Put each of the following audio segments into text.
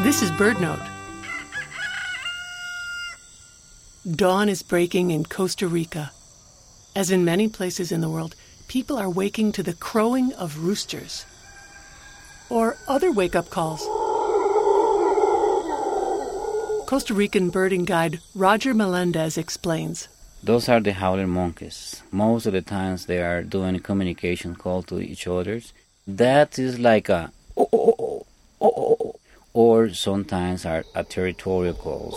This is BirdNote. Dawn is breaking in Costa Rica. As in many places in the world, people are waking to the crowing of roosters. Or other wake-up calls. Costa Rican birding guide Roger Melendez explains. Those are the howler monkeys. Most of the times they are doing a communication call to each other. That is like a oh, or sometimes are a territorial calls.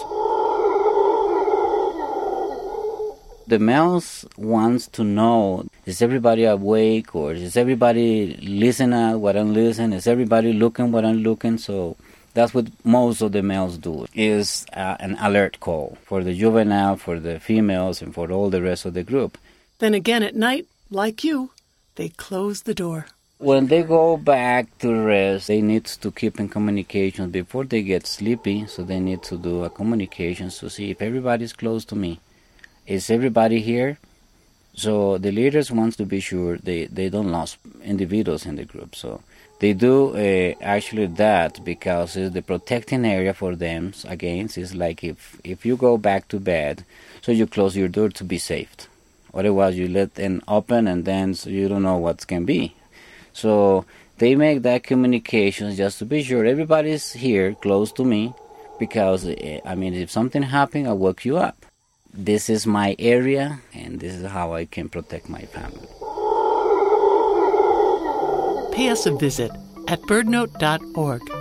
The males wants to know, is everybody awake, or is everybody listening at what I'm listening? Is everybody looking what I'm looking? So that's what most of the males do, is an alert call for the juvenile, for the females, and for all the rest of the group. Then again at night, like you, they close the door. When they go back to rest, they need to keep in communication before they get sleepy, so they need to do a communication to see if everybody's close to me. Is everybody here? So the leaders want to be sure they don't lose individuals in the group. So they do actually that because it's the protecting area for them. Again, it's like if you go back to bed, so you close your door to be safe. Otherwise, you let them open and then so you don't know what can be. So they make that communication just to be sure everybody's here close to me because, if something happens, I'll wake you up. This is my area, and this is how I can protect my family. Pay us a visit at birdnote.org.